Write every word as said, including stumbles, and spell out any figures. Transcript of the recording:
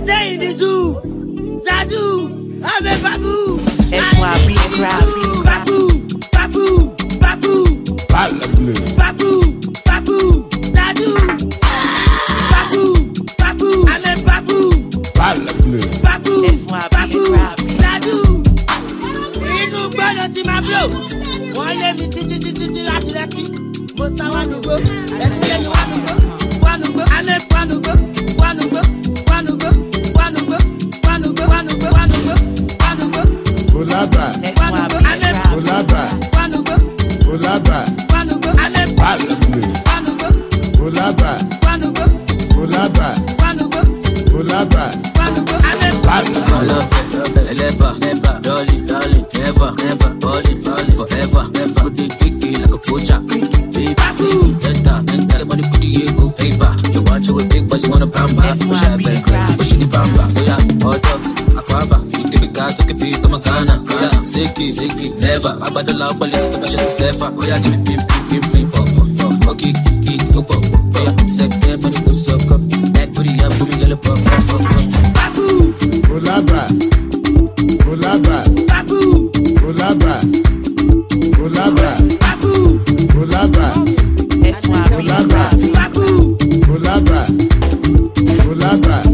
stay in the zoo. Zadu, I'm a babu. F Y B crowd. Babu, babu, babu. Babu, babu, Zadu. Babu, babu, I'm a babu. Babu, babu, Zadu. Inú gbọ́dọ̀ ti máa blow. Wọ́n lé mi títí títí tí láti lẹ́kí. Mo sá wá nùgbó. Ẹ̀sìn lé mi wá nùgbó. Wá nùgbó. Alẹ́ wá nùgbó. Wá nùgbó. Wá nùgbó. Wá nùgbó. Wá nùgbó. Wá nùgbó. Wá nùgbó. Wá nùgbó. Olaba. Wá nùgbó. Alẹ́ Olaba. wá nùgbó. Olaba. Wá nùgbó. Alẹ́ wá nùgbó. Olaba. Wá nùgbó. Olaba. Wá nùgbó. Olaba. Wá nùgbó. Alẹ́ wá nùgbó. Eleba, dolly, dolly, never, never, balling, balling, forever, never. Put the kicky like a poacher. Baby, baby, enter, enter. The money put the ego paper. You watch you a big boys, you wanna bamba. Push that back, push the bamba. Oh yeah, hold up, aquaba. You give the gas, okay, beat to my Ghana. Oh yeah, sicky, sicky, never. I bought the loud police, the precious safer. Oh yeah, give me pim, pim, pim, pim, pop, pop, pop, pop, kick, kick, pop, pop, pop. Oh yeah, second money go suck up. Back for the up, for me, yellow pop, pop, pop, pop. Olaba. Olaba. Babu. Olaba. Olaba. Babu. Olaba. F Y B Olaba. Babu. Olaba. Olaba.